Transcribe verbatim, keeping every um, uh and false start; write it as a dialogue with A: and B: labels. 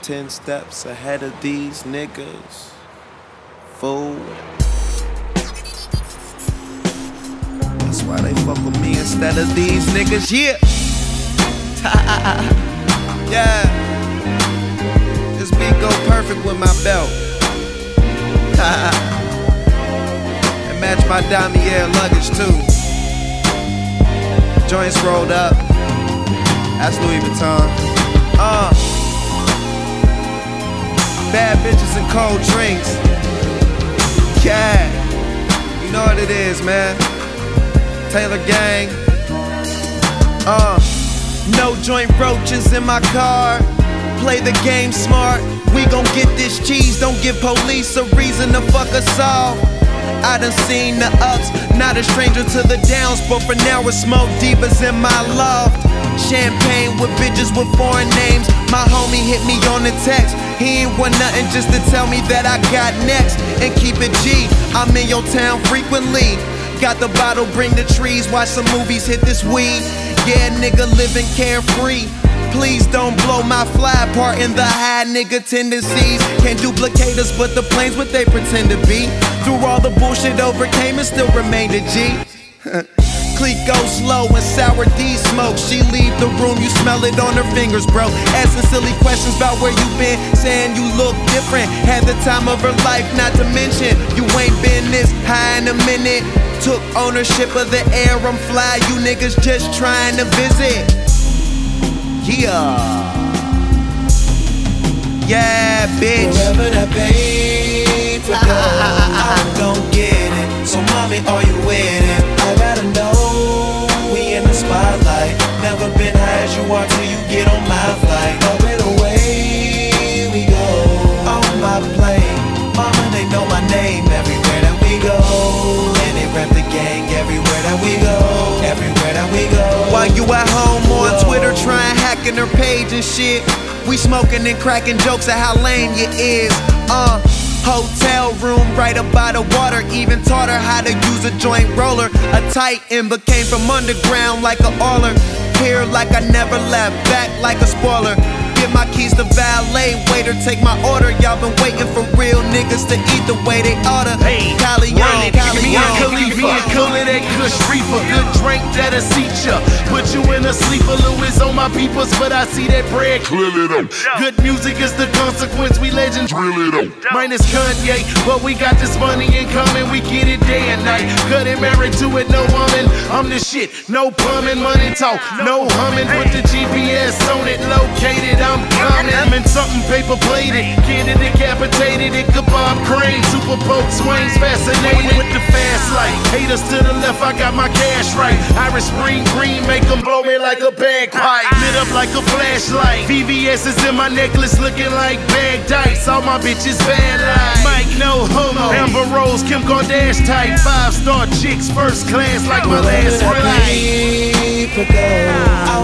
A: ten steps ahead of these niggas. Fool. That's why they fuck with me instead of these niggas, yeah. Yeah. This beat go perfect with my belt. And match my Damier luggage too. Joints rolled up. That's Louis Vuitton. Uh. Bad bitches and cold drinks. Yeah. You know what it is, man. Taylor Gang. Uh. No joint roaches in my car. Play the game smart. We gon' get this cheese. Don't give police a reason to fuck us off. I done seen the ups, not a stranger to the downs, but for now it's smoke divas in my loft. Champagne with bitches with foreign names. My homie hit me on the text. He ain't want nothing just to tell me that I got next. And keep it G, I'm in your town frequently. Got the bottle, bring the trees, watch some movies, hit this weed. Yeah, nigga living carefree. Please don't blow my fly part in the high nigga tendencies. Can't duplicate us, but the planes what they pretend to be. Through all the bullshit overcame and still remained a G. Clique go slow and sour D smoke. She leave the room, you smell it on her fingers, bro. Asking silly questions about where you been, saying you look different. Had the time of her life, not to mention you ain't been this high in a minute. Took ownership of the air, I'm fly. You niggas just trying to visit. Yeah. Yeah, bitch.
B: Wherever that paper goes, I'm gon' get it. So mommy, are you with it? I gotta know we in the spotlight. Never been high as you are till you get on my flight. Up and away we go on my plane. Mama, they know my name everywhere that we go. And they rep the gang everywhere that we go. Everywhere that we go.
A: While you at home on Twitter trying hacking her page and shit, we smoking and cracking jokes at how lame you is. Uh, hotel room right up by the water. Even taught her how to use a joint roller. A titan but came from underground like a oiler. Here like I never left, back like a spoiler. Give my keys to valet, waiter take my order. Y'all been waiting for real niggas to eat the way they oughta.
C: Hey,
A: Cali on, Cali
C: me and
A: on.
C: Khalifa, coolin' that Kush reefer. Good drink that'll seat ya. Put you in a sleeper. Louis on my peepers, but I see that bread clearly though. Good music is the consequence, we legends really though. Minus Kanye, but we got this money in common. We get it day and night. Cut and married to it, no woman. I'm the shit, no plumbing, money talk, no humming. Put the G P S on it, located. I'm coming. I'm in something paper plated, candy decapitated. It kebab crane, super boat swings, fascinated with the fast light. Haters to the left, I got my cash right. Irish spring green, make them blow me like a bagpipe. Lit up like a flashlight. V V S is in my necklace, looking like bag dice. All my bitches bad life. Mike, no homo. Amber Rose, Kim Kardashian type. Five star chicks, first class like my last flight.
B: Wherever that paper goes, I